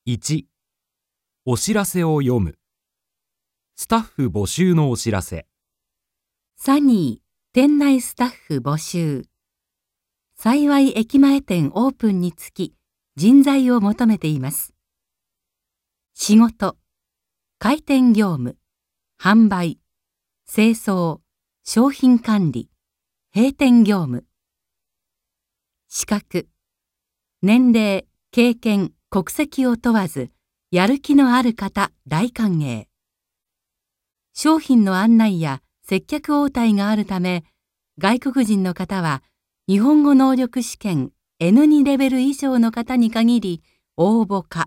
1、お知らせを読む。スタッフ募集のお知らせ。 サニー店内スタッフ募集。幸い駅前店オープンにつき人材を求めています。仕事、開店業務、販売、清掃、商品管理、閉店業務。資格、年齢、経験、国籍を問わず、やる気のある方大歓迎。商品の案内や接客応対があるため、外国人の方は日本語能力試験 N2 レベル以上の方に限り応募可。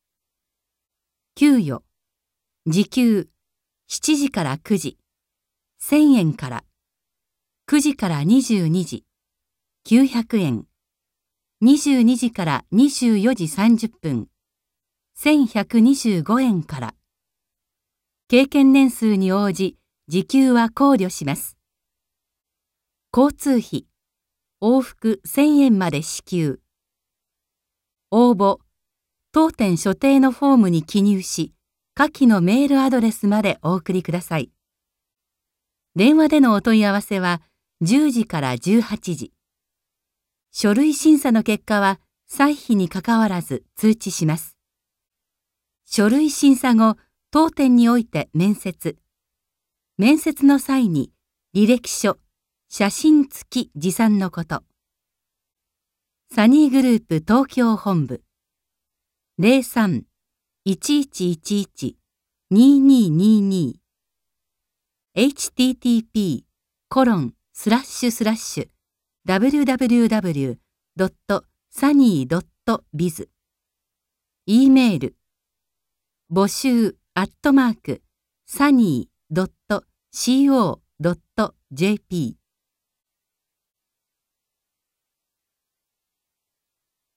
給与、時給7時から9時、1000円から、9時から22時、900円、22時から24時30分、1125円から。経験年数に応じ、時給は考慮します。交通費、往復1000円まで支給。応募、当店所定のフォームに記入し、下記のメールアドレスまでお送りください。電話でのお問い合わせは10時から18時。書類審査の結果は歳費にかかわらず通知します。書類審査後、当店において面接。面接の際に履歴書、写真付き持参のこと。サニーグループ東京本部 03-1111-2222 http://www.sunny.biz E メール募集@sunny.co.jp